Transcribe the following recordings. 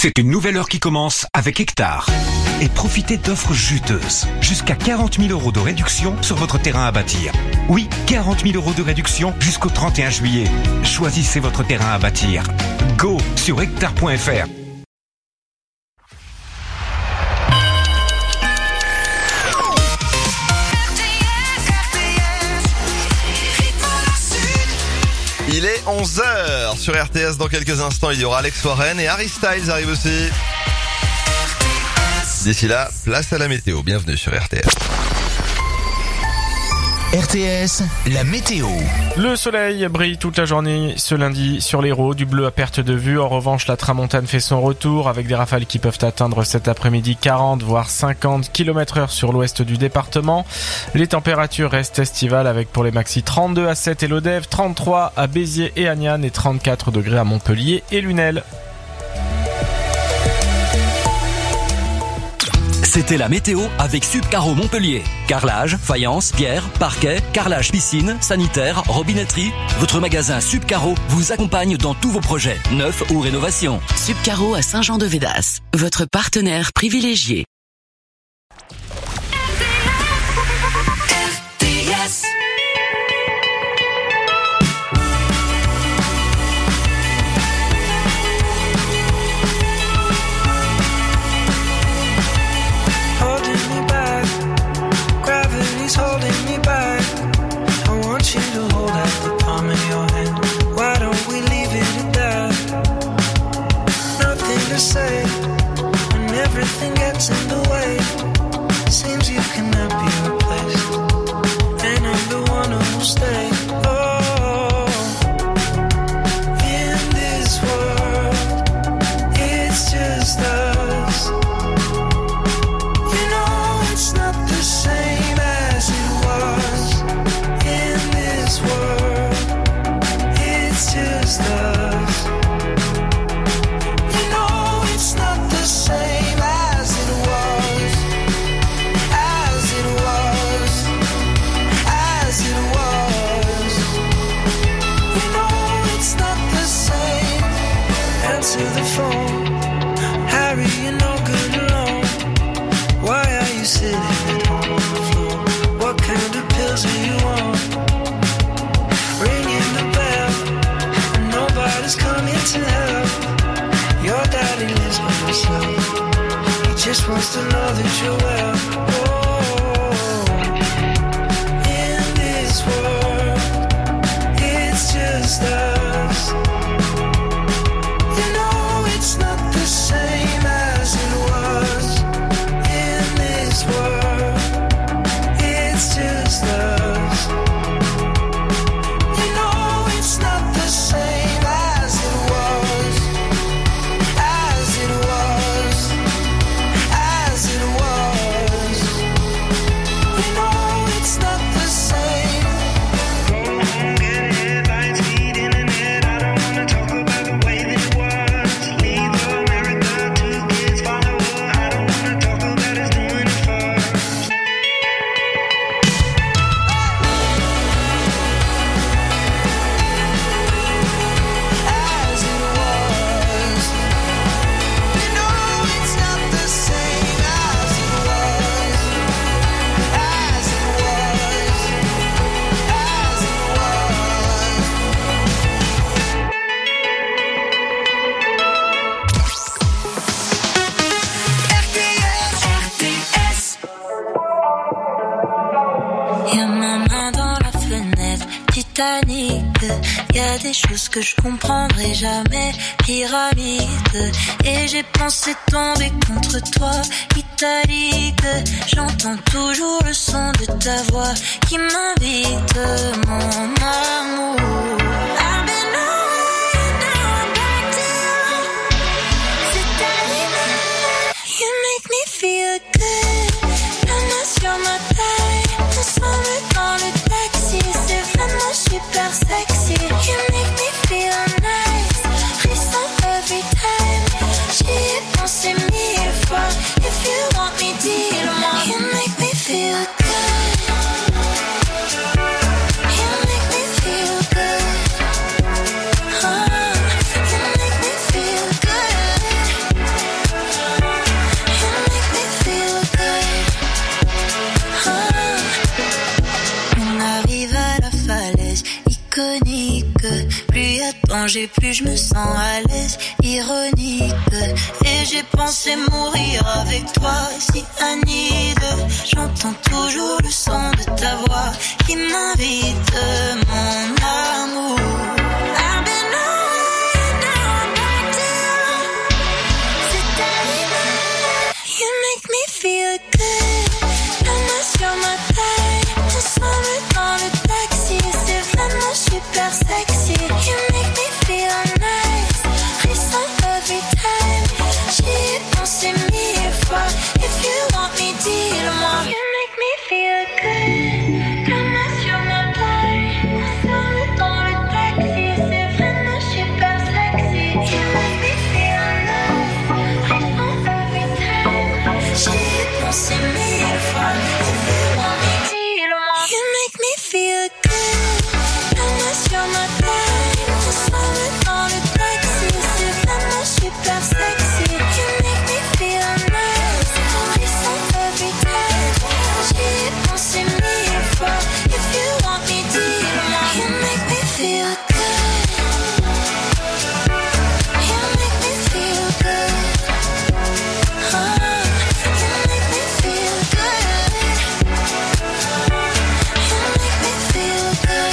C'est une nouvelle heure qui commence avec Hectare. Et profitez d'offres juteuses. Jusqu'à 40 000 € de réduction sur votre terrain à bâtir. Oui, 40 000 € de réduction jusqu'au 31 juillet. Choisissez votre terrain à bâtir. Go sur hectare.fr. Il est 11h sur RTS. Dans quelques instants, il y aura Alex Warren et Harry Styles arrive aussi. D'ici là, place à la météo. Bienvenue sur RTS. RTS, la météo. Le soleil brille toute la journée ce lundi sur l'Hérault, du bleu à perte de vue. En revanche, la tramontane fait son retour avec des rafales qui peuvent atteindre cet après-midi 40 voire 50 km/h sur l'ouest du département. Les températures restent estivales avec pour les maxi 32 à 7 et Lodève, 33 à Béziers et Agnan et 34 degrés à Montpellier et Lunel. C'était la météo avec Subcaro Montpellier. Carrelage, faïence, pierre, parquet, carrelage piscine, sanitaire, robinetterie. Votre magasin Subcaro vous accompagne dans tous vos projets, neufs ou rénovations. Subcaro à Saint-Jean-de-Védas, votre partenaire privilégié. Holding me back. I want you to hold out the palm of your hand. Why don't we leave it at that? Nothing to say when everything gets in the way. Seems you cannot be replaced, and I'm the one who will stay. Oh, in this world, it's just us. You know it's not the same as it was. In this world, it's just us. You know it's not the same as it was. As it was. As it was. You know it's not the same. Answer the phone. Harry, you're no good alone. Why are you sitting at home on the floor? What kind of pills do you want? Ringing the bell, and nobody's coming to help. Your daddy lives by himself. He just wants to know that you're well. Oh, in this world, it's just us. You know it's not the same as it was. In this world, it's just us. You know it's not the same as it was. As it was. As it was. You know it's not the same. Go home, get headlines, feed internet. I don't wanna talk about the way that it was. Leave America, 2 kids follow her. I don't wanna talk about us doing it first. As it was. You know it's not the same as it was. As it was. As it was. RTS. Y'a ma main dans la fenêtre, Titanic. Y'a des choses que je comprendrai jamais, pyramide. Et j'ai pensé tomber contre toi, italique. J'entends toujours le son de ta voix qui m'invite, mon amour. I've been away, now I'm back to you. C'est animal, you make me feel good. La main sur ma taille, ensemble dans le taxi. C'est vraiment super sexy. You make me feel nice, frisson every time. J'y ai pensé 1000 fois. If you want me, dis-le-moi. You make me feel good. You make me feel good. manger, plus je me sens à l'aise, ironique. Et j'ai pensé mourir avec toi, si Anide. J'entends toujours le son de ta voix qui m'invite, mon amour. I've been away, now I'm back to you. C'est arrivé, you make me feel good. La main sur ma taille, ensemble dans le taxi. C'est vraiment super sexy. You make me feel nice, frisson every time. J'y ai pensé 1000 fois. If you want me, dis-le-moi. You make me feel good. La main sur ma taille, ensemble dans le taxi. C'est vraiment super sexy. You make me feel nice, frisson every time. J'y ai pensé 1000 fois. If you want me, dis-le-moi. You make me feel good. La main sur ma taille, ensemble dans le taxi. C'est vraiment super sexy. You make me feel nice, frisson every time. J'y ai pensé 1000 fois. If you want me, dis-le-moi. You make me feel good. You make me feel good. You make me feel good. You make me feel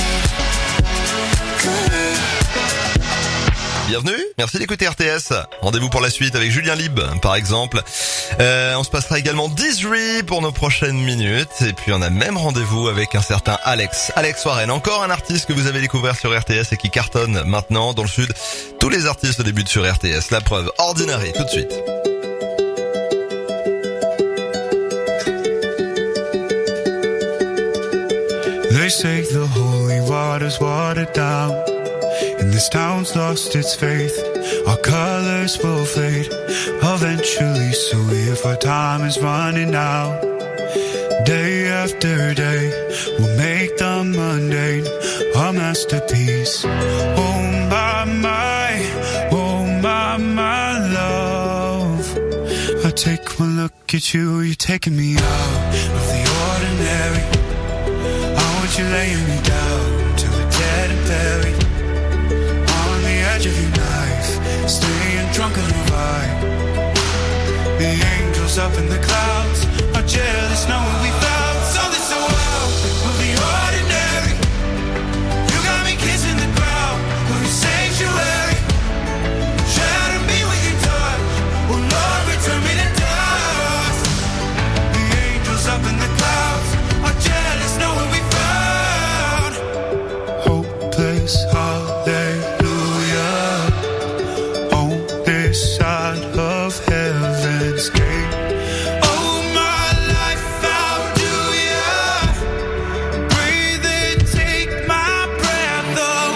good. Bienvenue, merci d'écouter RTS. Rendez-vous pour la suite avec Julien Lib, par exemple. On se passera également Dizri pour nos prochaines minutes. Et puis on a même rendez-vous avec un certain Alex Warren. Encore un artiste que vous avez découvert sur RTS et qui cartonne maintenant dans le sud. Tous les artistes débutent sur RTS. La preuve, Ordinary, tout de suite. They say the holy water's watered down, and this town's lost its faith. Our colors will fade eventually, so if our time is running out, day after day, we'll make the mundane our masterpiece. Oh my love, I take one look at you, you're taking me out of the ordinary. You're laying me down till we're dead and buried on the edge of your knife, staying drunk on your vibe. The angels up in the clouds are jealous knowing we found something so out of the ordinary. You got me kissing the ground of your sanctuary. Shatter me with your touch, oh Lord, return me to dust. The angels up in the clouds are jealous knowing we found hallelujah on this side of heaven's gate. Oh, my life, how do ya breathe and take my breath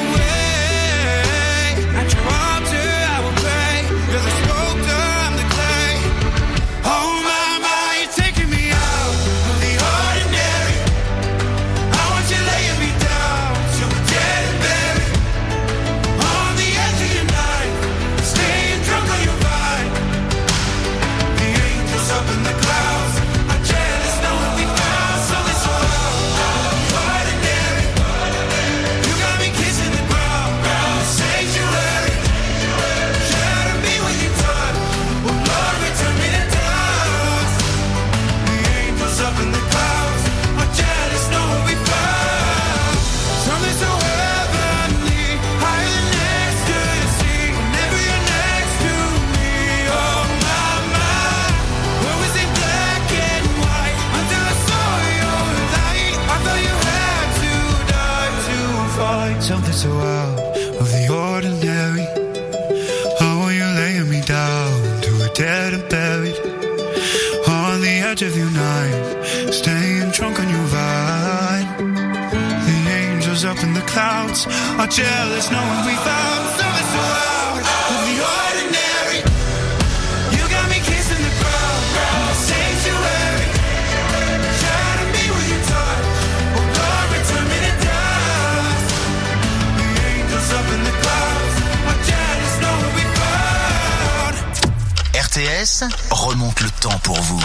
away? At your altar I will pray. You're the sculptor, I'm the clay. Oh my, you're taking me out of the ordinary. I want you laying me down till we're dead and buried on the edge of your knife, staying drunk on your vibe. The angels up in the clouds are jealous knowing we found something so ordinary. You got me kissing the ground, sanctuary. Shatter me with your touch, oh Lord, return me to dust. The angels up in the clouds are jealous knowing we found something so heavenly, higher than ecstasy. Whenever you're next to me, oh my, where was it black and white until I saw your light? I thought you had to die to find something so out of the ordinary. How are you laying me down to a dead and buried on the edge of your knife, staying drunk on your vine. The angels up in the clouds are jealous knowing we found something so out of the ordinary. You got me kissing the ground, sanctuary. Shatter me with your touch, oh Lord, return me to dust. The angels up in the clouds are jealous knowing we found. RTS remonte le temps pour vous.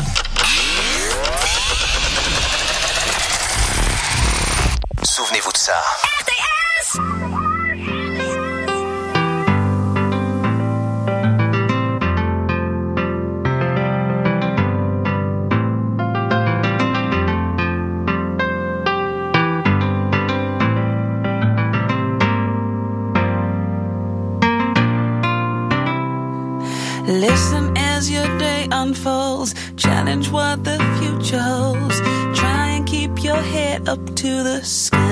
Souvenez-vous de ça. RTS. unfolds. Challenge what the future holds. Try and keep your head up to the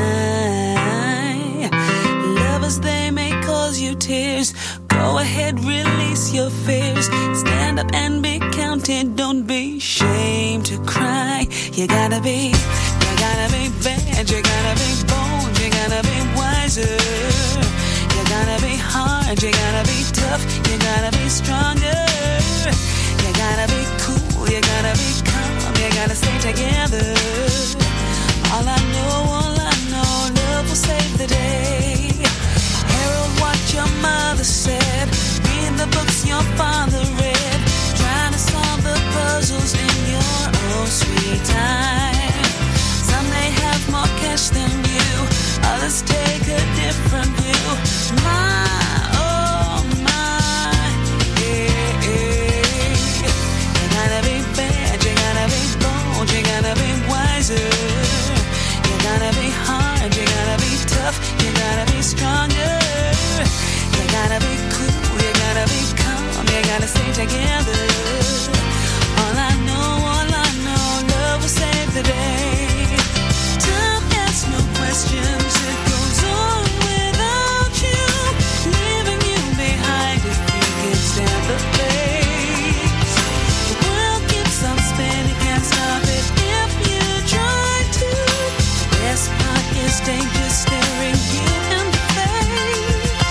sky. Lovers, they may cause you tears. Go ahead, release your fears. Stand up and be counted. Don't be ashamed to cry. You gotta be bad. You gotta be bold. You gotta be wiser. You gotta be hard. You gotta be tough. You gotta be stronger. You gotta be cool. You gotta be calm. You gotta stay together. All I know, love will save the day. Herald what your mother said. Read the books your father read. Trying to solve the puzzles in your own sweet time. Some may have more cash than you. Others take a different view. My, oh my, yeah, yeah. You gotta be bad. You gotta be bold. You gotta be wiser. You gotta be hard. You gotta be tough. You gotta be stronger. You gotta be cool, you gotta be calm, you gotta stay together. All I know, love will save the day. Time asks no questions, it goes on without you, leaving you behind if you can stand the pace. The world keeps on spinning, can't stop it if you try to. The best part is danger staring you in the face.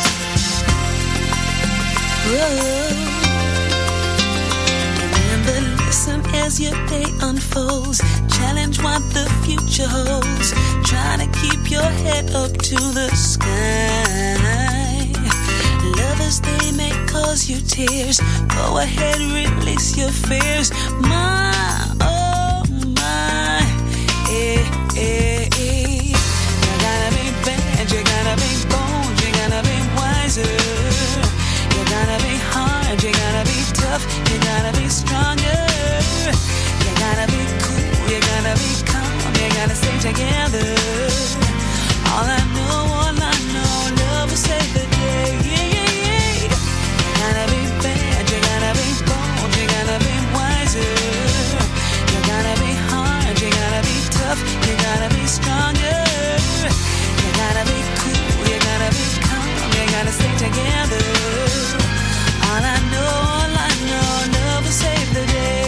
Remember, listen as your day unfolds. Challenge what the future holds. Try to keep your head up to the sky. Lovers, they may cause you tears. Go ahead, release your fears. My, oh my, eh, eh, eh. You gotta be bad, you gotta be bold, you gotta be wiser. You gotta be hard, you gotta be tough, you gotta be stronger. You gotta be cool, you gotta be calm, you gotta stay together. All I know, love will save the day. Yeah, yeah, yeah. You gotta be bad, you gotta be bold, you gotta be wiser. You gotta be hard, you gotta be tough, you gotta be stronger. You gotta be cool, you gotta be calm, you gotta stay together. All I know, love will save the day.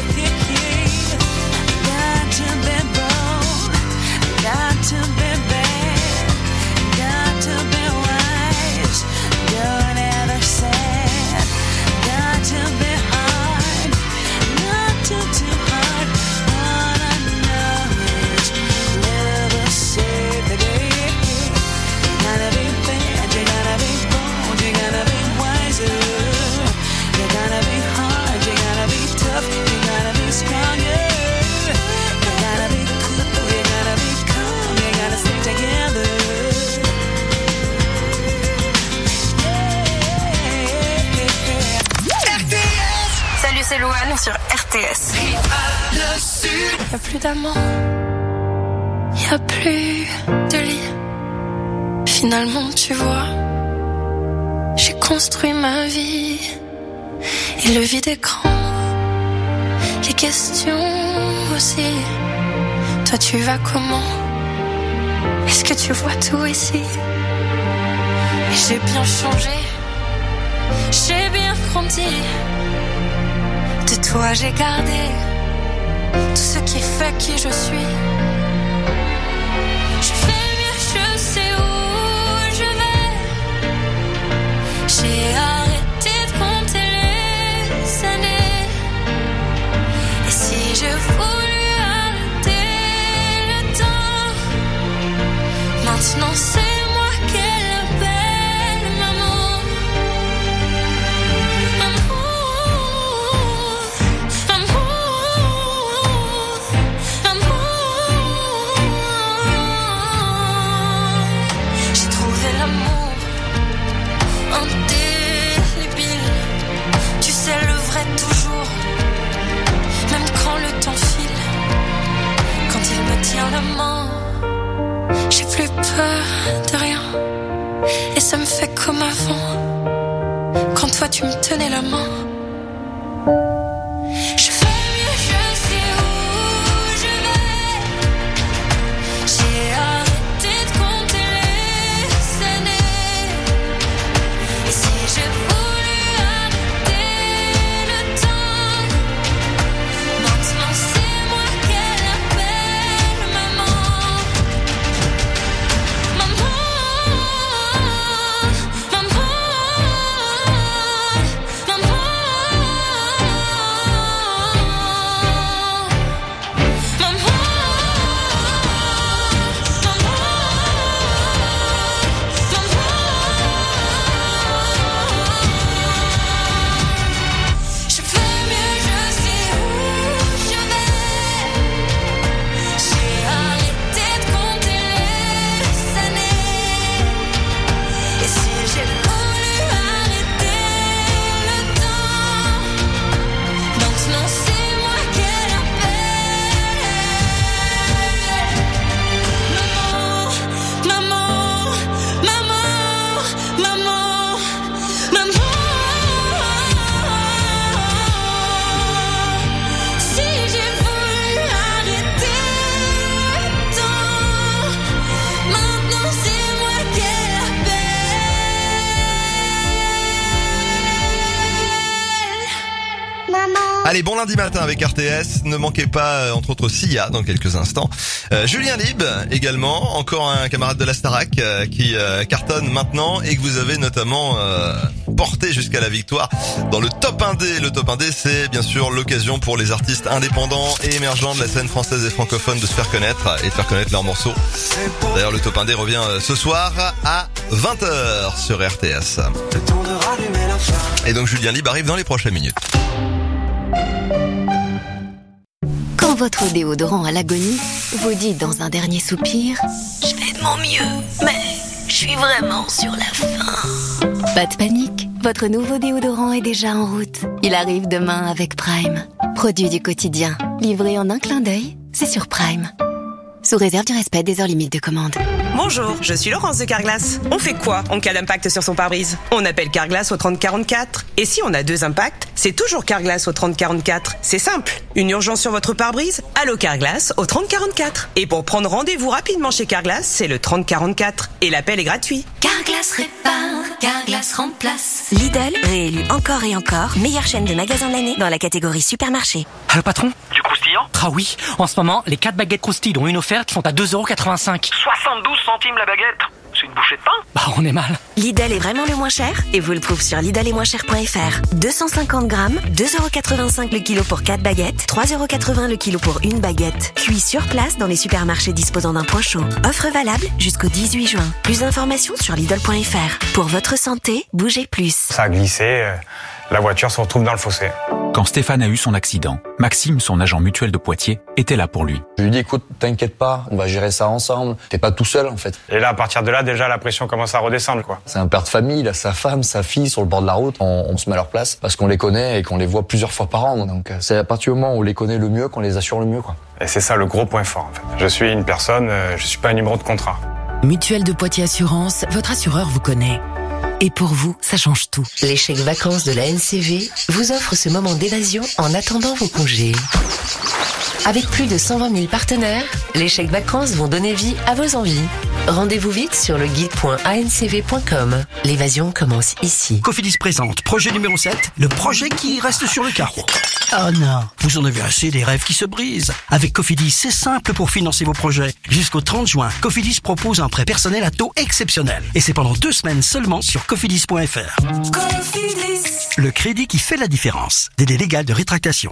Got to be bold, got to be bad, got to be wise, don't ever sad. Got to be hard, not too hard. All I know is love will save the day. You gotta be bad, you gotta be bold, you gotta be wiser. You gotta be hard, you gotta be tough, you gotta be stronger. You gotta be cool, you gotta be calm, you gotta stay together. RTS. Salut, c'est Louane sur RTS. Y'a plus d'amant, y'a plus de lit. Finalement, tu vois, j'ai construit ma vie. Et le vide est grand, les questions aussi. Toi tu vas comment? Est-ce que tu vois tout ici? Et j'ai bien changé, j'ai bien grandi. De toi j'ai gardé tout ce qui fait qui je suis. Je fais mieux, je sais où je vais. J'ai arrêté de compter les années. Et si je voulais arrêter le temps, maintenant c'est moi qu'elle appelle maman. J'ai trouvé l'amour indélébile. Tu sais le vrai toujours, même quand le temps file. Quand il me tient la main, j'ai plus peur de rien. Et ça me fait comme avant, quand toi tu me tenais la main. Je fais Allez, bon lundi matin avec RTS. Ne manquez pas, entre autres, Sia dans quelques instants. Julien Lib également, encore un camarade de la Starac qui cartonne maintenant et que vous avez notamment porté jusqu'à la victoire dans le Top 1D. Le Top 1D, c'est bien sûr l'occasion pour les artistes indépendants et émergents de la scène française et francophone de se faire connaître et de faire connaître leurs morceaux. D'ailleurs, le Top 1D revient ce soir à 20h sur RTS. Et donc Julien Lib arrive dans les prochaines minutes. Quand votre déodorant à l'agonie vous dit dans un dernier soupir « Je fais de mon mieux, mais je suis vraiment sur la fin ». Pas de panique, votre nouveau déodorant est déjà en route. Il arrive demain avec Prime. Produit du quotidien, livré en un clin d'œil, c'est sur Prime. Sous réserve du respect des heures limites de commande. Bonjour, je suis Laurence de Carglass. On fait quoi en cas d'impact sur son pare-brise? On appelle Carglass au 3044. Et si on a 2 impacts, c'est toujours Carglass au 3044. C'est simple. Une urgence sur votre pare-brise? Allô Carglass au 3044. Et pour prendre rendez-vous rapidement chez Carglass, c'est le 3044. Et l'appel est gratuit. Carglass répare, Carglass remplace. Lidl, réélu encore et encore, meilleure chaîne de magasins de l'année dans la catégorie supermarché. Allô patron? Du croustillant? Ah oui, en ce moment, les 4 baguettes croustilles dont une offerte sont à 2,85€. 72 centimes la baguette. C'est une bouchée de pain? Bah on est mal. Lidl est vraiment le moins cher et vous le trouve sur lidl-et-moins-cher.fr. 250 grammes, 2,85€ le kilo pour 4 baguettes, 3,80€ le kilo pour une baguette. Cuit sur place dans les supermarchés disposant d'un point chaud. Offre valable jusqu'au 18 juin. Plus d'informations sur lidl.fr. Pour votre santé, bougez plus. Ça a glissé, la voiture se retrouve dans le fossé. Quand Stéphane a eu son accident, Maxime, son agent mutuel de Poitiers, était là pour lui. Je lui dis écoute, t'inquiète pas, on va gérer ça ensemble. T'es pas tout seul en fait. Et là, à partir de là, déjà la pression commence à redescendre quoi. C'est un père de famille, il a sa femme, sa fille sur le bord de la route. On se met à leur place parce qu'on les connaît et qu'on les voit plusieurs fois par an. Donc c'est à partir du moment où on les connaît le mieux qu'on les assure le mieux quoi. Et c'est ça le gros point fort en fait. Je suis une personne, je suis pas un numéro de contrat. Mutuelle de Poitiers Assurance, votre assureur vous connaît. Et pour vous, ça change tout. Les chèques vacances de la NCV vous offrent ce moment d'évasion en attendant vos congés. Avec plus de 120 000 partenaires, les chèques vacances vont donner vie à vos envies. Rendez-vous vite sur le guide.ancv.com. L'évasion commence ici. Cofidis présente projet numéro 7, le projet qui reste sur le carreau. Oh non, vous en avez assez des rêves qui se brisent. Avec Cofidis, c'est simple pour financer vos projets. Jusqu'au 30 juin, Cofidis propose un prêt personnel à taux exceptionnel. Et c'est pendant 2 semaines seulement sur cofidis.fr. Cofidis. Le crédit qui fait la différence. Délai légal de rétractation.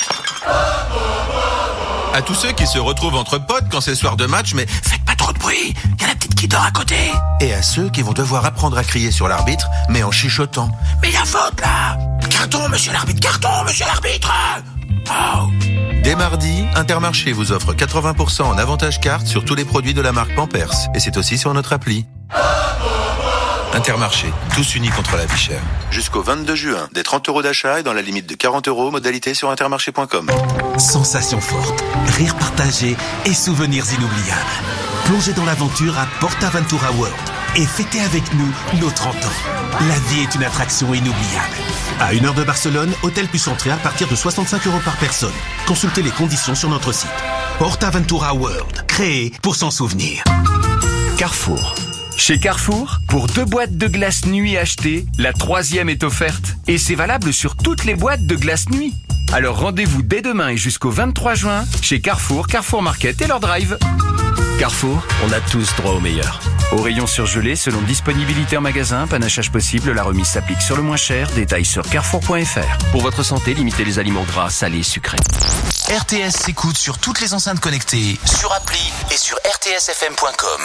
À tous ceux qui se retrouvent entre potes quand c'est soir de match, mais faites pas trop de bruit, il y a la petite qui dort à côté. Et à ceux qui vont devoir apprendre à crier sur l'arbitre, mais en chuchotant. Mais il y a faute là! Carton, monsieur l'arbitre, carton, monsieur l'arbitre! Oh. Dès mardi, Intermarché vous offre 80% en avantage carte sur tous les produits de la marque Pampers. Et c'est aussi sur notre appli. Intermarché, tous unis contre la vie chère. Jusqu'au 22 juin, des 30 € d'achat et dans la limite de 40 €, modalité sur intermarché.com. Sensations fortes, rires partagés et souvenirs inoubliables. Plongez dans l'aventure à PortAventura World et fêtez avec nous nos 30 ans. La vie est une attraction inoubliable. À 1 heure de Barcelone, hôtel plus entrée à partir de 65 € par personne. Consultez les conditions sur notre site. PortAventura World, créé pour s'en souvenir. Carrefour. Chez Carrefour, pour 2 boîtes de glace nuit achetées, la 3e est offerte. Et c'est valable sur toutes les boîtes de glace nuit. Alors rendez-vous dès demain et jusqu'au 23 juin chez Carrefour, Carrefour Market et leur drive. Carrefour, on a tous droit au meilleur. Au rayon surgelé, selon disponibilité en magasin, panachage possible, la remise s'applique sur le moins cher. Détails sur carrefour.fr. Pour votre santé, limitez les aliments gras, salés, sucrés. RTS s'écoute sur toutes les enceintes connectées, sur appli et sur rtsfm.com.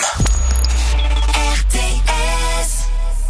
RTS.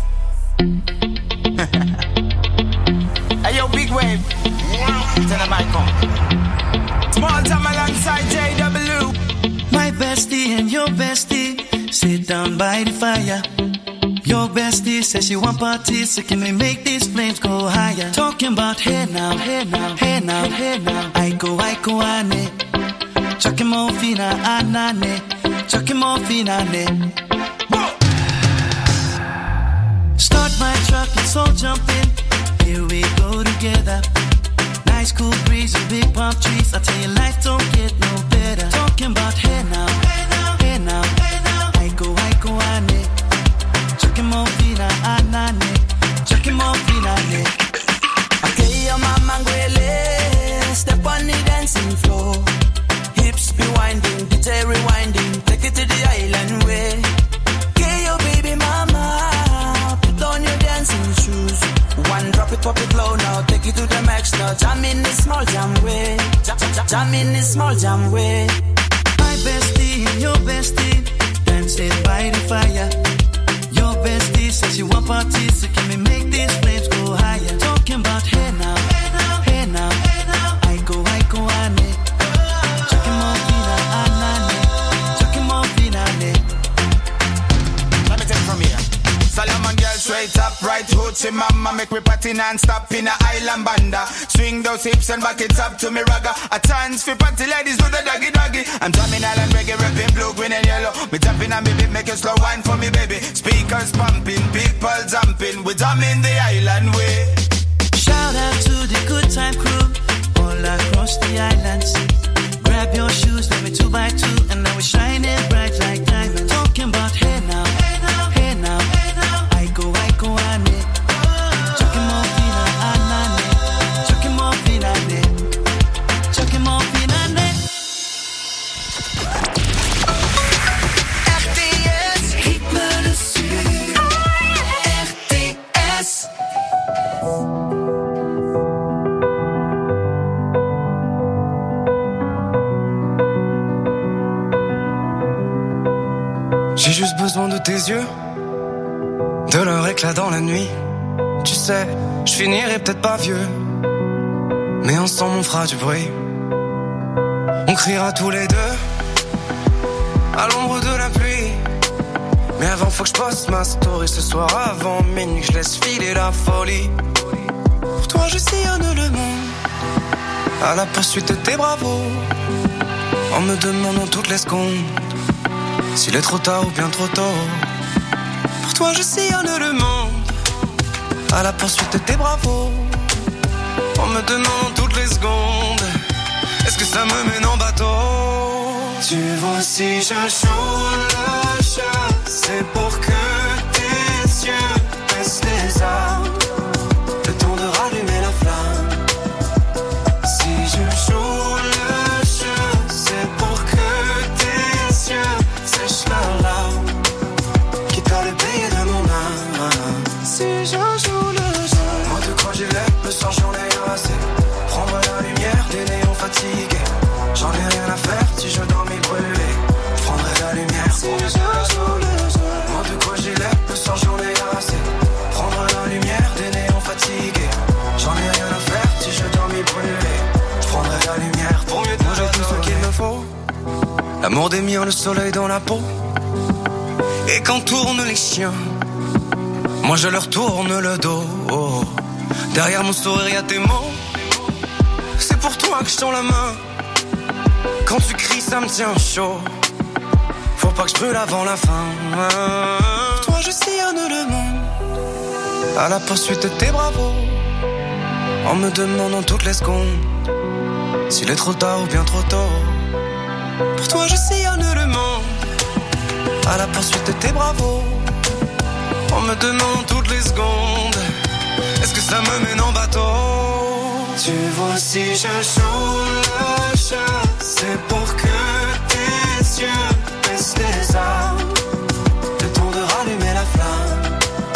Hey yo, big wave. Tell them I come. Small time alongside JW. My bestie and your bestie sit down by the fire. Your bestie says she want parties, so can we make these flames go higher? Talking about hey now, hey now, hey now, hey now. I go, ane. Chucking more fina, anane. Chucking more fina, ne. Start my truck, let's all jump in. Here we go together. Nice cool breeze and big palm trees. I tell you, life don't get no better. Talking about hey now, hey now, hey now, hey now. I go, ane. Chucking more fina, anane. Chucking more fina, ne. Okay, your mama ngwele. jam in the small jam way. My bestie and your bestie dancing by the fire. Your bestie says she want parties, so can we make these flames go higher? Talking about hey now, hey now, hey now, hey now. I go, ane. Chucking more fina, anane. Chucking more fina, ane. Let me take it from here. Solomon girl straight up, right hoochie mama. Make me party non-stop in a island banda. Swing those hips and back it up to me ragga. A chance for party ladies do the doggy doggy. I'm drumming island reggae, rapping blue, green and yellow. Me jumping on me beat, make a slow wine for me baby. Speakers pumping, people jumping. We drumming the island way. Shout out to the good time crew all across the islands. Grab your shoes, let me 2x2, and now we're shining bright like diamonds. Talking about hey now, hey now, hey now, hey now. I go, ane. Chucking more fina, anane. Chucking more fina, ane. Chucking more fina, ane. RTS, rythme le sud. RTS. J'ai juste besoin de tes yeux, de leur éclat dans la nuit. Tu sais, je finirai peut-être pas vieux, mais ensemble on fera du bruit. On criera tous les deux à l'ombre de la pluie. Mais avant faut que je poste ma story ce soir avant minuit, je laisse filer la folie. Pour toi je sillonne le monde à la poursuite de tes bravos, en me demandant toutes les secondes s'il est trop tard ou bien trop tôt. Pour toi je sillonne le monde à la poursuite de tes bravos, en me demandant toutes les secondes est-ce que ça me mène en bateau. Tu vois si je joue le jeu, c'est pour que tes yeux baissent les armes, le temps de rallumer la flamme. Si je joue le jeu, c'est pour que tes yeux sèchent leurs larmes, quitte à le payer de mon âme. Si je joue le jeu, moi de quoi j'ai l'air, le soir j'en ai assez. Prends-moi la lumière des néons fatigués. J'en ai rien à faire si je dois m'y brûler. Je prendrai la lumière si je joue le jeu. Moi de quoi j'ai l'air, le soir j'en ai assez. Prendre la lumière des néons fatigués. J'en ai rien à faire si je dois m'y brûler. Je prendrai la lumière pour mieux te manger tout ce qu'il me faut. L'amour des miens, le soleil dans la peau. Et quand tournent les chiens, moi je leur tourne le dos. Derrière mon sourire y'a tes mots. C'est pour toi que je tends la main. Quand tu cries ça me tient chaud. Faut pas que je brûle avant la fin. Pour toi je sillonne le monde à la poursuite de tes bravos, en me demandant toutes les secondes s'il est trop tard ou bien trop tôt. Pour toi je sillonne le monde à la poursuite de tes bravos, en me demandant toutes les secondes est-ce que ça me mène en bateau. Tu vois si je joue le jeu, c'est pour que tes yeux baissent les armes, le temps de rallumer la flamme.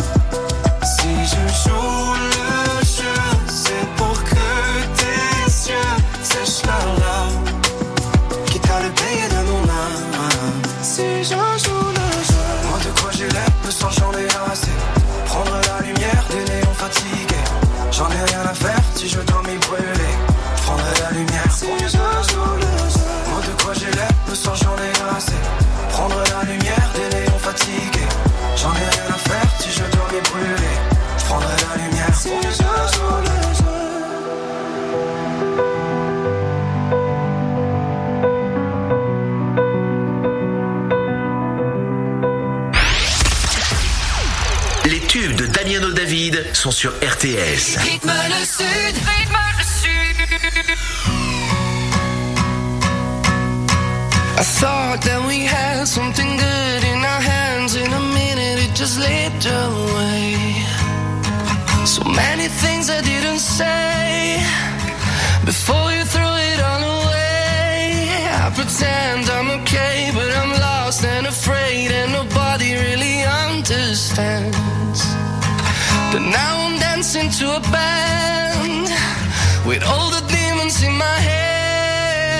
Si je joue le jeu, c'est pour que tes yeux sèchent leurs larmes, quitte à le payer de mon âme. Si je joue le jeu, moi de quoi j'ai l'air, le soir j'en ai assez. Prendre la lumière des néons fatigués. J'en ai rien à faire si je dois m'y brûler. Je prendrai la lumière si je joue le jeu. Moi de quoi j'ai l'air, le soir j'en ai assez. Prendre la lumière des néons fatigués. J'en ai rien à faire si je dois m'y brûler. Je prendrai la lumière si je joue le jeu. Les tubes de Damiano David sont sur RTS. Rythme le sud, rythme le sud. I thought that we had something good in our hands. In a minute it just slipped away. So many things I didn't say before you threw it all away. I pretend I'm okay, but I'm lost and afraid, and nobody really understands. But now I'm dancing to a band with all the demons in my head.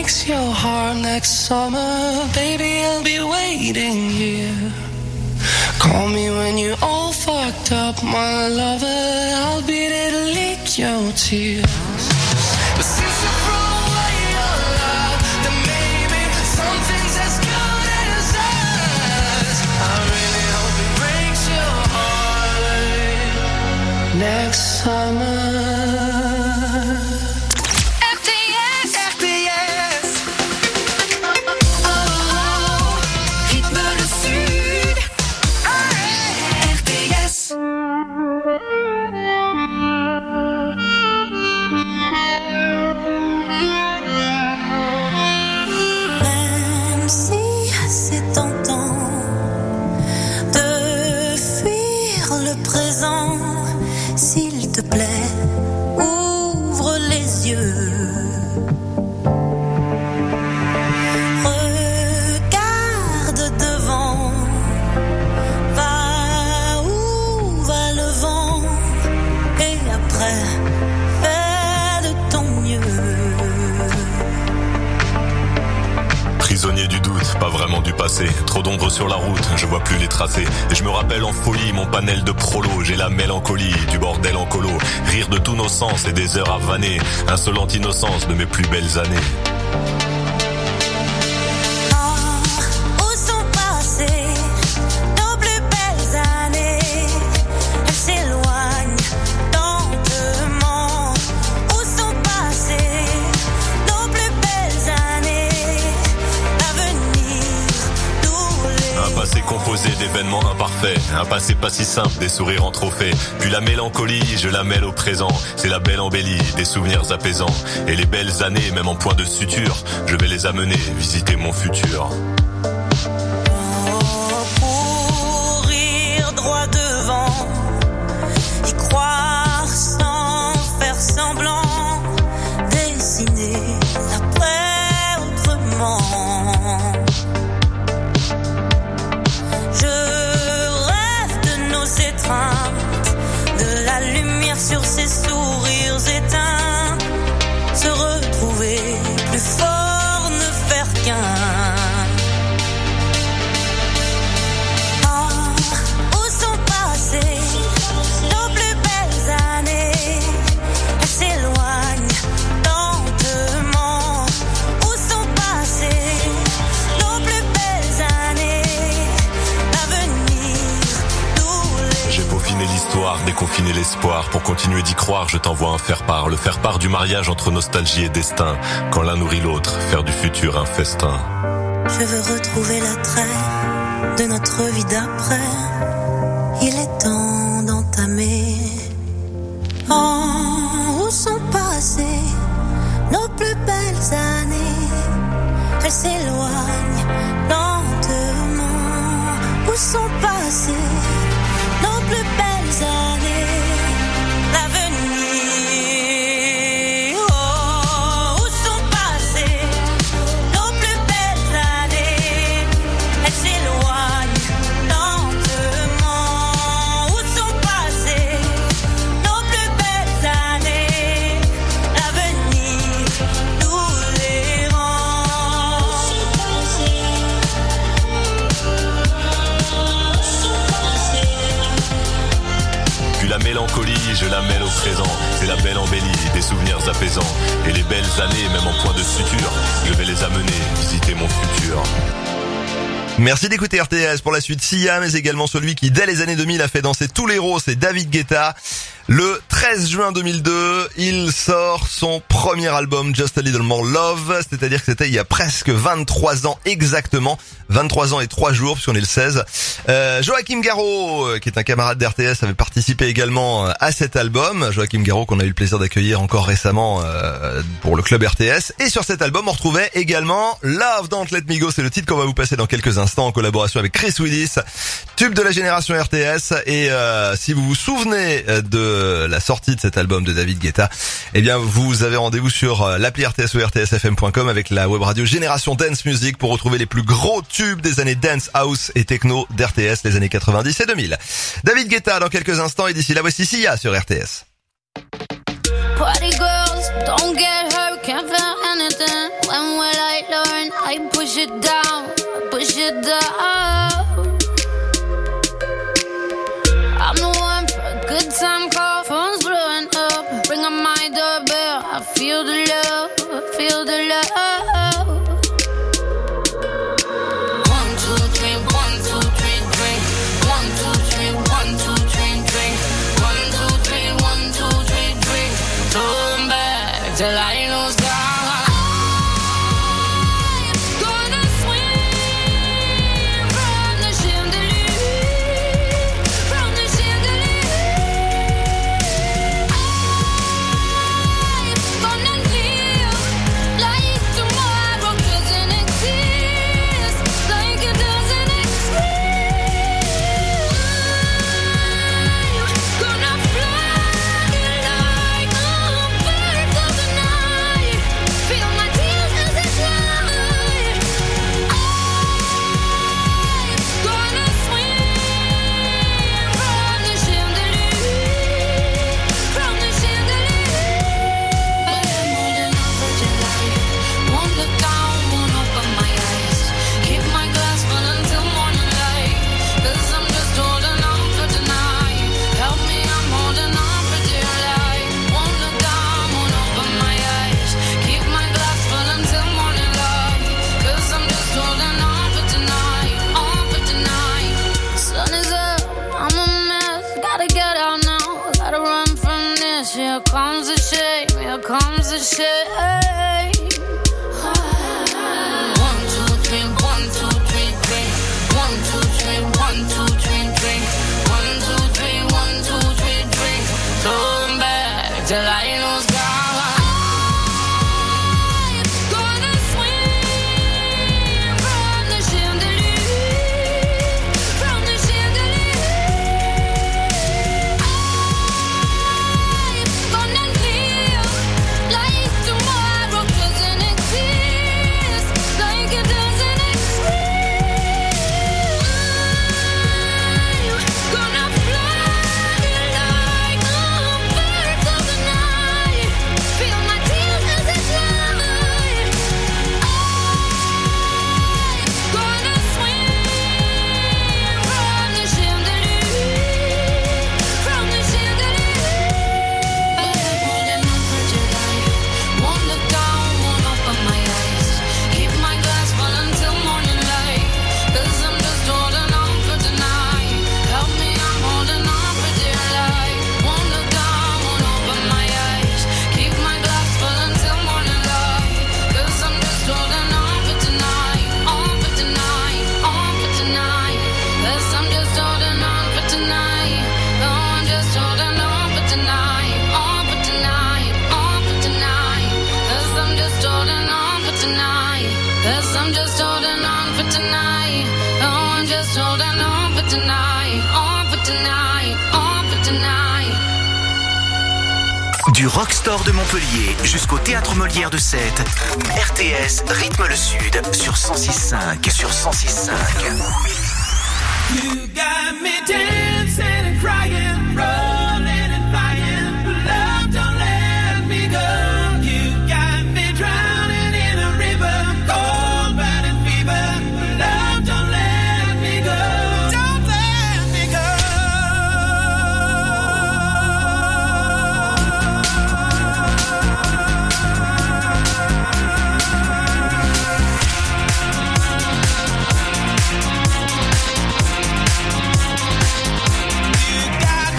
breaks your heart next summer, baby, I'll be waiting here. Call me when you're all fucked up, my lover, I'll be there to lick your tears. But since you throw away your love, then maybe something's as good as us. I really hope it breaks your heart next summer. Prisonnier du doute, pas vraiment du passé. Trop d'ombre sur la route, je vois plus les tracés. Et je me rappelle en folie mon panel de prolo. J'ai la mélancolie du bordel en colo. Rire de tous nos sens et des heures à vanner. Insolente innocence de mes plus belles années. Composé d'événements imparfaits, un passé pas si simple, des sourires en trophée. Puis la mélancolie, je la mêle au présent. C'est la belle embellie, des souvenirs apaisants. Et les belles années, même en point de suture, je vais les amener visiter mon futur. Courir droit devant, y croire sans faire semblant, dessiner l'après autrement. De la lumière sur ses sourires éteints, se retrouver plus fort, ne faire qu'un. Où sont passées nos plus belles années? Elles s'éloignent lentement. Où sont passées nos plus belles années? L'avenir. J'ai peaufiné l'histoire, déconfiné l'espoir. Pour continuer d'y croire, je t'envoie un faire-part. Le faire-part du mariage entre nostalgie et destin. Quand l'un nourrit l'autre, faire du futur un festin. Je veux retrouver l'attrait de notre vie d'après. Il est temps d'entamer. Où sont passées nos plus belles années? Elles s'éloignent lentement. Où sont passées nos plus belles années, l'avenir. Où sont passées nos plus belles années? Elles s'éloignent lentement. Où sont passées nos plus belles années? L'avenir nous les rend. La mélancolie, je la mêle au présent. C'est la belle embellie, des souvenirs apaisants. Et les belles années, même en point de suture, je vais les amener visiter mon futur. Merci d'écouter RTS. Pour la suite, Sia, mais également celui qui, dès les années 2000, a fait danser tous les héros, c'est David Guetta. Le 13 juin 2002, il sort son premier album, Just a Little More Love, c'est-à-dire que c'était il y a presque 23 ans exactement, 23 ans et 3 jours, puisqu'on est le 16. Joachim Garraud, qui est un camarade d'RTS, avait participé également à cet album. Joachim Garraud, qu'on a eu le plaisir d'accueillir encore récemment pour le club RTS. Et sur cet album, on retrouvait également Love Don't Let Me Go, c'est le titre qu'on va vous passer dans quelques instants en collaboration avec Chris Willis, tube de la génération RTS. Et si vous vous souvenez de la sortie de cet album de David Guetta, eh bien vous avez rendez-vous sur l'appli RTS ou rtsfm.com avec la web radio Génération Dance Music pour retrouver les plus gros tubes des années Dance House et Techno d'RTS, les années 90 et 2000. David Guetta dans quelques instants et d'ici là voici Sia sur RTS. Party girls, don't get hurt, can't feel anything when well I learned, I push it down, push it down. I'm the one for a good time call, phone's blowing up, ring on my doorbell. I feel the love, I feel the love. 1, 2, 3, 1, 2, 3, drink. 1, 2, 3, 1, 2, 3, drink. 1, 2, 3, 1, 2, 3, drink. Turn back till I lose God. Here comes the shame, here comes the shame. 1, 2, 3, 1, 2, 3, drink. 1, 2, 3, 1, 2, 3, drink. 1, 2, 3, 1, 2, 3, drink. Turn back till I lose God. Du Rockstore de Montpellier jusqu'au Théâtre Molière de Sète, RTS rythme le Sud sur 106.5. Sur 106.5. You got me dancing and crying, rolling and flying. Love, don't let me go. You got me drowning in a river, cold burning fever. Love, don't let me go. Don't let me go. You got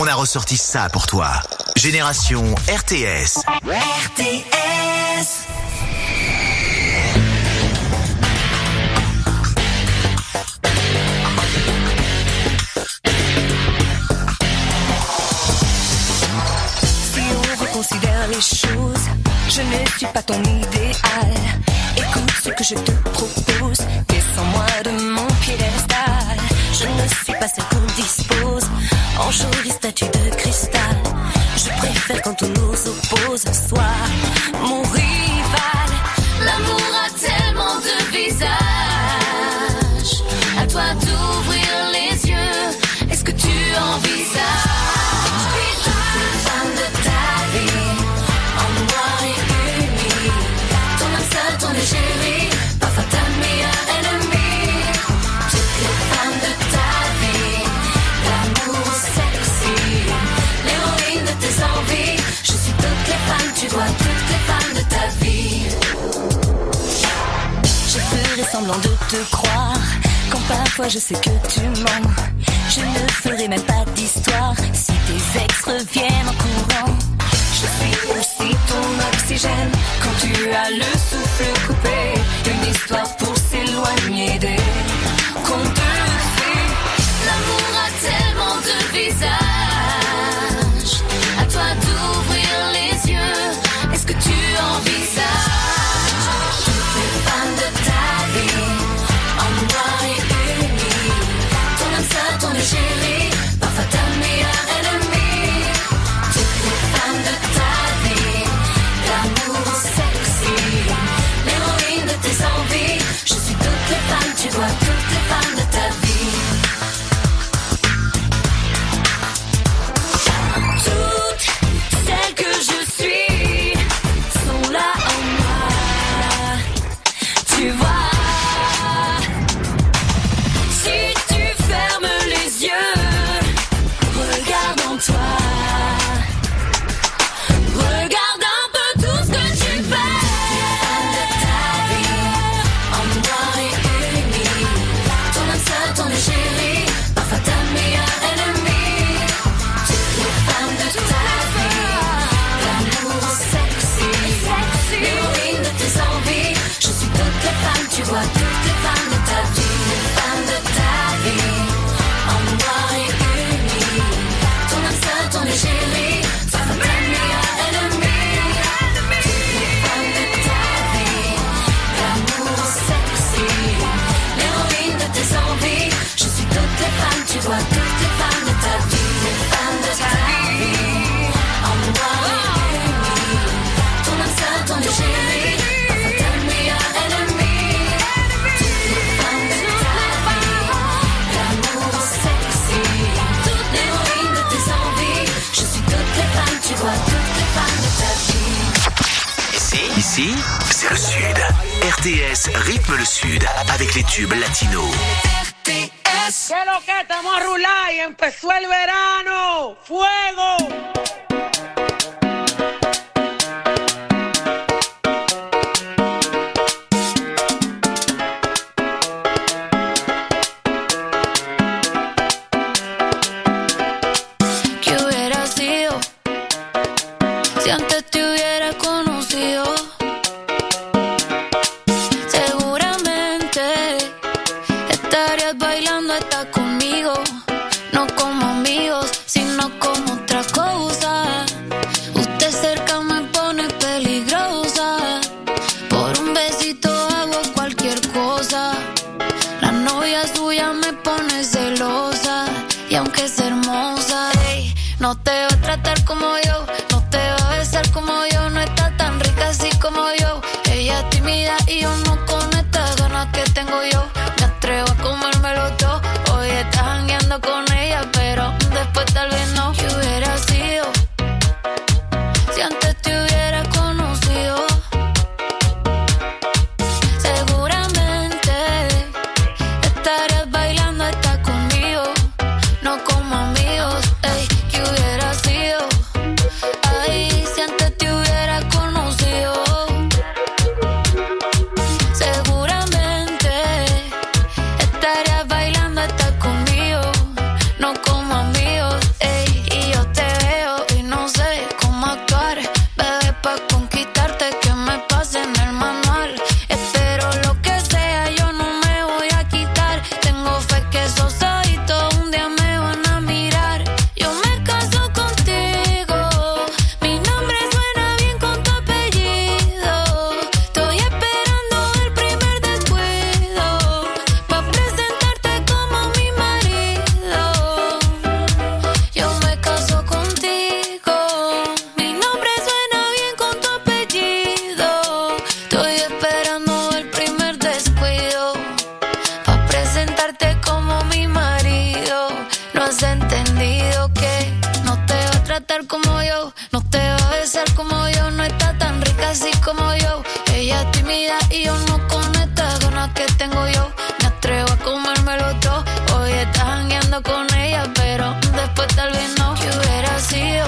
on a ressorti ça pour toi. Génération RTS. RTS. Considère les choses, je ne suis pas ton idéal. Écoute ce que je te propose, descends-moi de mon piédestal. Je ne suis pas celle qu'on dispose en jolie statue de cristal. Je préfère quand on nous oppose, sois mon rival. L'amour a tellement de visages, à toi d'ouvrir les yeux. Est-ce que tu envisages chérie, parfois ta meilleure ennemie. Toutes les femmes de ta vie, l'amour sexy, l'héroïne de tes envies. Je suis toutes les femmes, tu vois, toutes les femmes de ta vie. Je ferai semblant de te croire, quand parfois je sais que tu mens. Je ne ferai même pas d'histoire, si tes ex reviennent en courant. Je suis aussi ton oxygène quand tu as le souffle coupé. Une histoire pour s'éloigner des contes de fées. L'amour a tellement de visages, à toi d'ouvrir les yeux. Est-ce que tu envisages toutes les femmes de ta vie en noir et uni? Ton âme sœur, ton chérie, parfois ta meilleure ennemie. Toutes les femmes de ta vie, l'amour sexy, l'héroïne de tes envies. Je suis toutes les femmes, tu vois, toutes les femmes de ta vie. Toutes celles que je suis sont là en moi. Tu vois, si tu fermes les yeux, regarde en toi. Regarde un peu tout ce que tu fais. Toutes les femmes de ta vie, en noir et uni. Ton âme sœur, ton chérie, parfois ta meilleure ennemie. Toutes les femmes de ta vie, l'amour sexy, l'héroïne de tes envies. Je suis toutes les femmes, tu vois, toutes les femmes de ta vie. Les femmes de ta vie, en noir et uni. Ton âme sœur, ton chérie, parfois ta meilleure ennemie. Toutes les femmes de ta vie, l'amour sexy, l'héroïne de tes envies. Je suis toutes les femmes, tu vois, toutes les femmes de ta vie. Les femmes de ta vie, en noir et uni. Ton âme sœur, ton chérie, parfois ta meilleure ennemie. Toutes les femmes de ta vie, l'amour sexy, l'héroïne de tes envies. Je suis toutes les femmes, tu vois, toutes les femmes de ta vie. Ici, c'est le Sud. RTS rythme le Sud avec les tubes latinos. ¿Qué lo que estamos a rular y empezó el verano? ¡Fuego! ¿Qué hubiera sido si antes te hubiera conocido? Seguramente estarías bailando hasta conmigo, no como amigos, sino como otra cosa. Usted cerca me pone peligrosa, por un besito hago cualquier cosa. La novia suya me pone celosa, y aunque es hermosa, ey, no te va a tratar como yo, no te va a besar como yo, no está tan rica así como yo. Ella es tímida y yo no con estas ganas que tengo yo. Me atrevo a comérmelo todo, hoy estás jangueando con ella, pero después tal vez no. ¿Qué hubiera sido si antes te hubiera conocido? Seguramente estarías bailando hasta conmigo, no como amigos, ey. ¿Qué hubiera sido? Ay, si antes te hubiera conocido. Seguramente estarías bailando hasta conmigo, no como amigos, ey. Y yo yo. No te va a besar como yo, no está tan rica así como yo. Ella es tímida y yo no con esta gana que tengo yo. Me atrevo a comérmelo todo. Hoy estás jangueando con ella, pero después tal vez no. Que hubiera sido.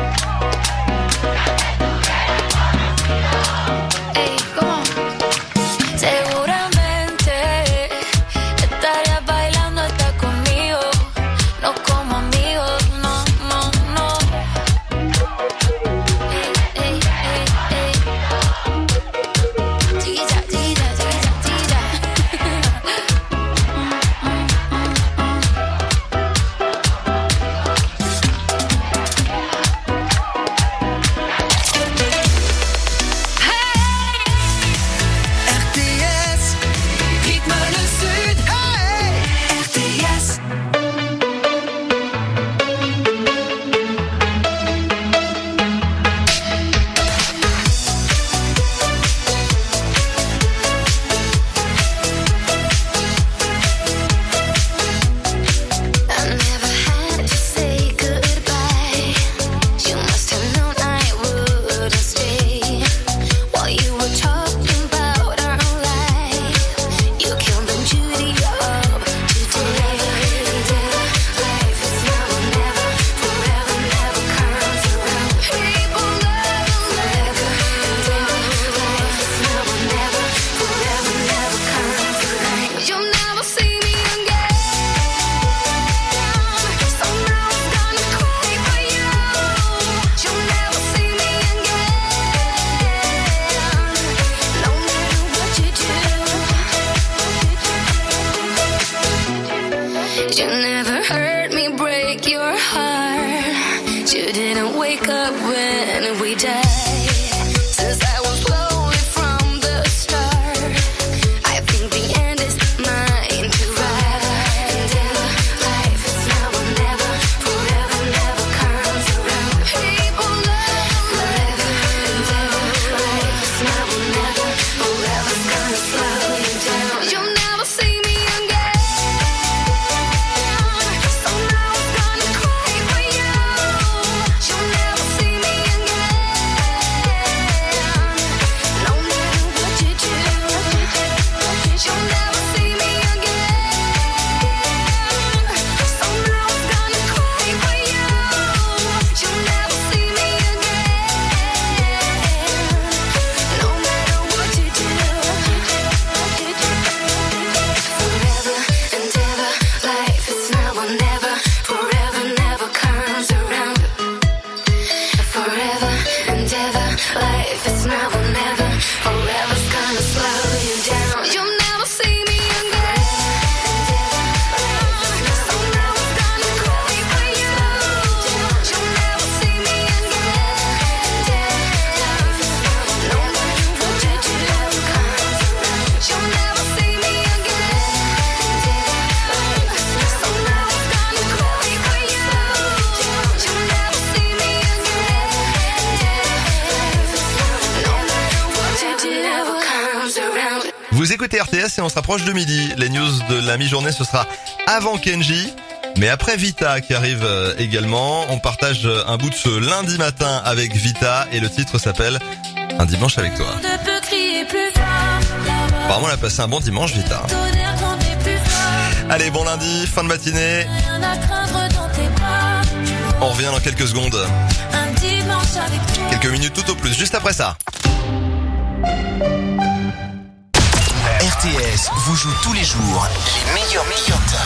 Ey, ¿cómo? Seguramente estarías bailando hasta conmigo. No como amigos, no, no, no. Ey, ey, ey, ey. Chiquilla, chiquilla, chiquilla, chiquilla. RTS, rythme le sud. RTS. I never had to say goodbye. You must have known I wouldn't stay. While you were talking about our life, you killed them Judy up today. Life is now or never, forever never comes around. People love forever. Life is now or never, forever never comes around. You'll never see me again. So now I'm gonna cry for you. You'll never see me again. No matter what you do. You never heard me break your heart. You didn't wake up when we died. Since I was lonely from the start, I think the end is mine to ride. Life is now or never, forever never comes around. People love forever. Life is now or never, forever's gonna slow you down. You'll never see me again. So now I'm gonna cry for you. You'll never see me again. No matter what you do. You'll never see me again. So now I'm gonna cry for you. You'll never see me again. No matter what you do. Forever and ever, life is now or never. Forever never comes around. Forever and ever, life is now or never. Forever's gonna slow you down. You'll never see me again. So now I'm gonna cry for you. You'll never see me again. No matter what you do. You'll never see me again. So now I'm gonna cry for you. You'll never see me again. No matter what you do, never comes around. Vous écoutez RTS et on se rapproche de midi. Les news de la mi-journée, ce sera avant Kenji, mais après Vita qui arrive également. On partage un bout de ce lundi matin avec Vita et le titre s'appelle Un dimanche avec toi. Ne peut crier plus fort. Apparemment, elle a passé un bon dimanche, Vita. Tonnerre gronder plus fort. Allez, bon lundi, fin de matinée. Rien à craindre dans tes bras. On revient dans quelques secondes. Un dimanche avec toi. Quelques minutes tout au plus, juste après ça. RTS vous joue tous les jours les meilleurs tops.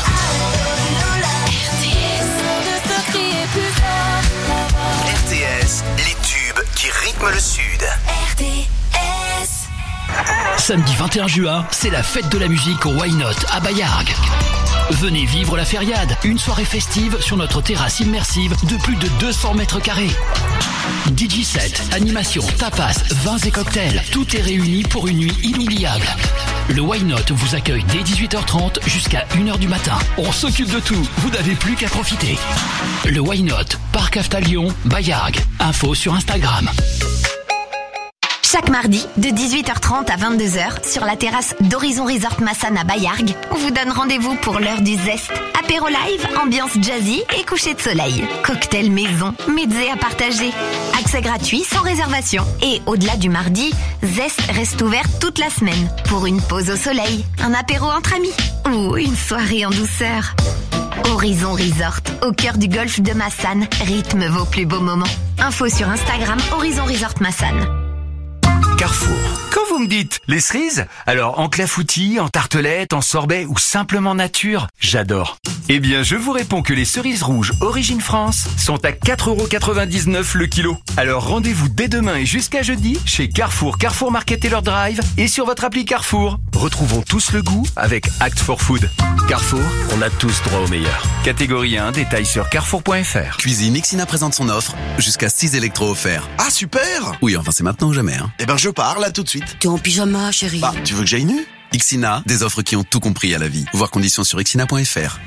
RTS, ne peut crier plus fort. RTS, les tubes qui rythment le sud. RTS. Samedi 21 juin, c'est la fête de la musique au Why Not à Bayargues. Venez vivre la fériade, une soirée festive sur notre terrasse immersive de plus de 200 mètres carrés. DJ set, animation, tapas, vins et cocktails, tout est réuni pour une nuit inoubliable. Le Why Not vous accueille dès 18h30 jusqu'à 1h du matin. On s'occupe de tout, vous n'avez plus qu'à profiter. Le Why Not, Parc Afta Lyon, Bayargues. Info sur Instagram. Chaque mardi, de 18h30 à 22h, sur la terrasse d'Horizon Resort Massan à Bayargues, on vous donne rendez-vous pour l'heure du zest. Apéro live, ambiance jazzy et coucher de soleil. Cocktail maison, mezzé à partager. Accès gratuit sans réservation. Et au-delà du mardi, Zest reste ouvert toute la semaine pour une pause au soleil, un apéro entre amis ou une soirée en douceur. Horizon Resort, au cœur du golfe de Massan, rythme vos plus beaux moments. Info sur Instagram, Horizon Resort Massan. Carrefour. Quand vous me dites les cerises, alors en clafoutis, en tartelette, en sorbet ou simplement nature, j'adore. Eh bien, je vous réponds que les cerises rouges Origine France sont à 4,99€ le kilo. Alors rendez-vous dès demain et jusqu'à jeudi chez Carrefour, Carrefour Market Taylor Drive et sur votre appli Carrefour. Retrouvons tous le goût avec Act for Food. Carrefour, on a tous droit au meilleur. Catégorie 1, détail sur carrefour.fr. Cuisine, Ixina présente son offre, jusqu'à 6 électros offerts. Ah super! Oui, enfin c'est maintenant ou jamais. Hein. Eh ben je pars là tout de suite. T'es en pyjama, chérie. Bah, tu veux que j'aille nu? Ixina, des offres qui ont tout compris à la vie. Voir conditions sur ixina.fr.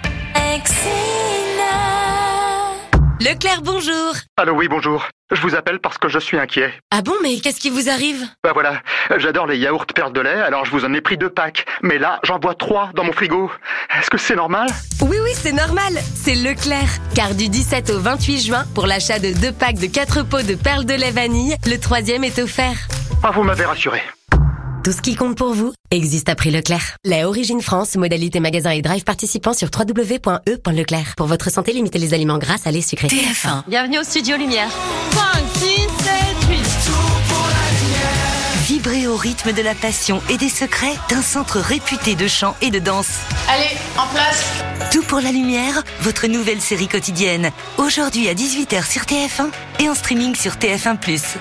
Leclerc, bonjour. Allô, oui, bonjour. Je vous appelle parce que je suis inquiet. Ah bon, mais qu'est-ce qui vous arrive? Bah voilà, j'adore les yaourts perles de lait, alors je vous en ai pris 2 packs. Mais là, j'en bois 3 dans mon frigo. Est-ce que c'est normal? Oui, c'est normal. C'est Leclerc. Car du 17 au 28 juin, pour l'achat de 2 packs de 4 pots de perles de lait vanille, le 3e est offert. Ah, vous m'avez rassuré. Tout ce qui compte pour vous existe à prix Leclerc. Lait Origine France, modalité magasin et drive participant sur www.e.leclerc. Pour votre santé, limitez les aliments gras, salés, sucrés. TF1. Bienvenue au Studio Lumière. 5, 6, 7, 8. Vibrez au rythme de la passion et des secrets d'un centre réputé de chant et de danse. Allez, en place. Tout pour la lumière, votre nouvelle série quotidienne. Aujourd'hui à 18h sur TF1 et en streaming sur TF1+.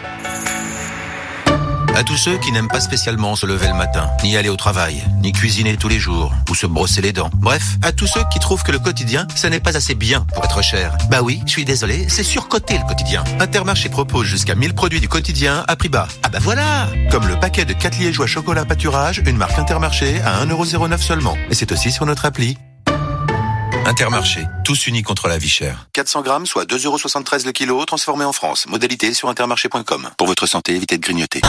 À tous ceux qui n'aiment pas spécialement se lever le matin, ni aller au travail, ni cuisiner tous les jours, ou se brosser les dents. Bref, à tous ceux qui trouvent que le quotidien, ça n'est pas assez bien pour être cher. Bah oui, je suis désolé, c'est surcoté le quotidien. Intermarché propose jusqu'à 1000 produits du quotidien à prix bas. Ah bah voilà! Comme le paquet de 4 liégeois chocolat pâturage, une marque Intermarché à 1,09€ seulement. Et c'est aussi sur notre appli. Intermarché, tous unis contre la vie chère. 400 grammes, soit 2,73€ le kilo, transformé en France. Modalité sur intermarché.com. Pour votre santé, évitez de grignoter.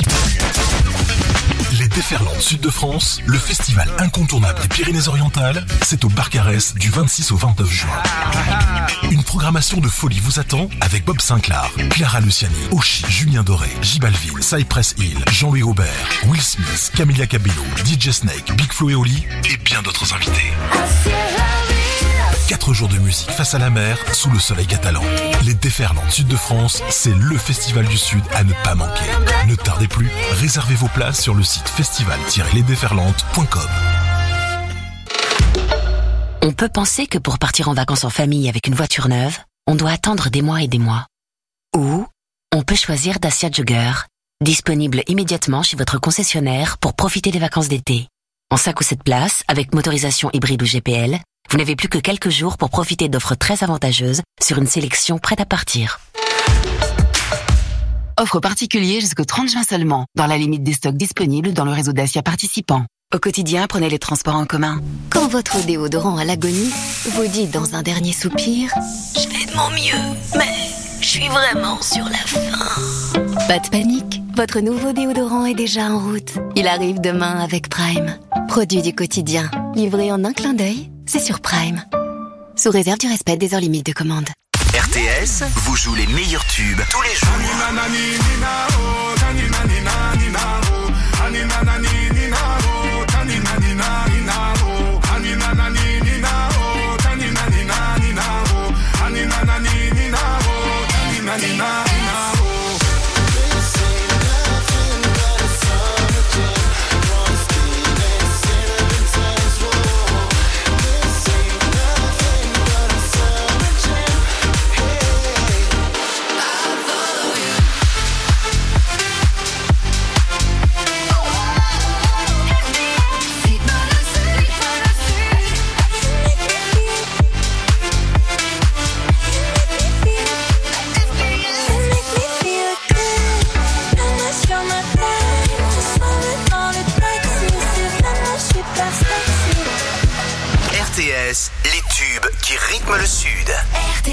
Les Déferlantes Sud de France, le festival incontournable des Pyrénées-Orientales, c'est au Barcarès du 26 au 29 juin. Une programmation de folie vous attend avec Bob Sinclair, Clara Luciani, Oshi, Julien Doré, J Balvin, Cypress Hill, Jean-Louis Aubert, Will Smith, Camilla Cabello, DJ Snake, Big Flo et Oli et bien d'autres invités. 4 jours de musique face à la mer, sous le soleil catalan. Les Déferlantes Sud de France, c'est le festival du Sud à ne pas manquer. Ne tardez plus, réservez vos places sur le site festival-lesdéferlantes.com. On peut penser que pour partir en vacances en famille avec une voiture neuve, on doit attendre des mois et des mois. Ou on peut choisir Dacia Jogger, disponible immédiatement chez votre concessionnaire pour profiter des vacances d'été. En 5 ou 7 places, avec motorisation hybride ou GPL, vous n'avez plus que quelques jours pour profiter d'offres très avantageuses sur une sélection prête à partir. Offre particulière jusqu'au 30 juin seulement, dans la limite des stocks disponibles dans le réseau Dacia participant. Au quotidien, prenez les transports en commun. Quand votre déodorant à l'agonie vous dit dans un dernier soupir « Je fais de mon mieux, mais je suis vraiment sur la fin ». Pas de panique, votre nouveau déodorant est déjà en route. Il arrive demain avec Prime. Produit du quotidien, livré en un clin d'œil, c'est sur Prime. Sous réserve du respect des heures limites de commande. RTS vous joue les meilleurs tubes tous les jours. RTS, les tubes qui rythment le Sud.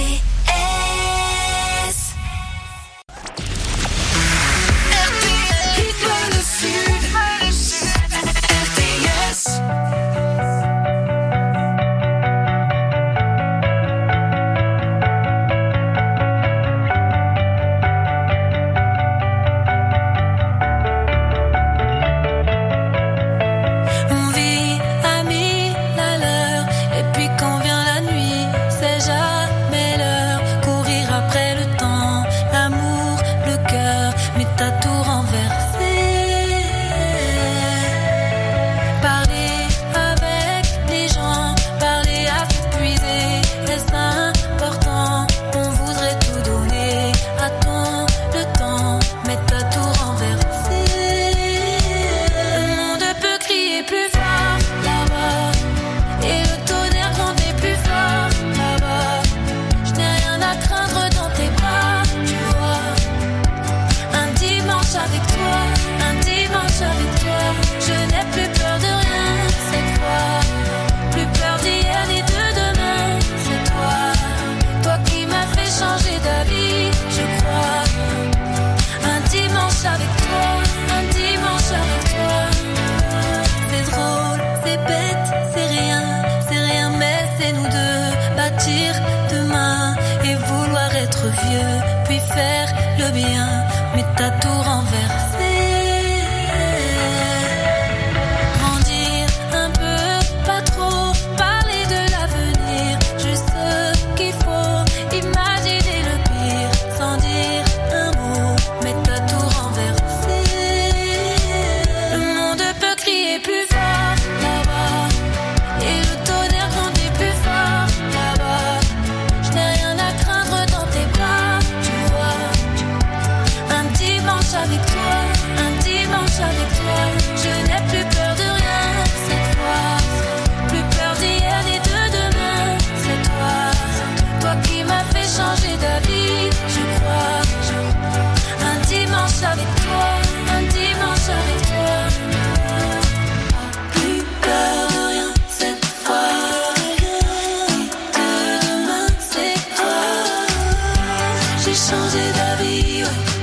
RTS. puis faire le bien, mais t'as tout renversé. Grandir un peu, pas trop, parler de l'avenir, juste ce qu'il faut, imaginer le pire, sans dire un mot, mais t'as tout renversé. Le monde peut crier plus fort là-bas, et le tonnerre grandit plus fort là-bas. Je n'ai rien à craindre dans tes bras, tu vois. Un dimanche avec toi, un dimanche avec toi. Je n'ai plus peur de rien cette fois, plus peur d'hier ni de demain. C'est toi, toi qui m'as fait changer d'avis, je crois. Un dimanche avec toi, un dimanche avec toi. Plus peur de rien cette fois, de demain c'est toi. J'ai changé d'avis, ouais.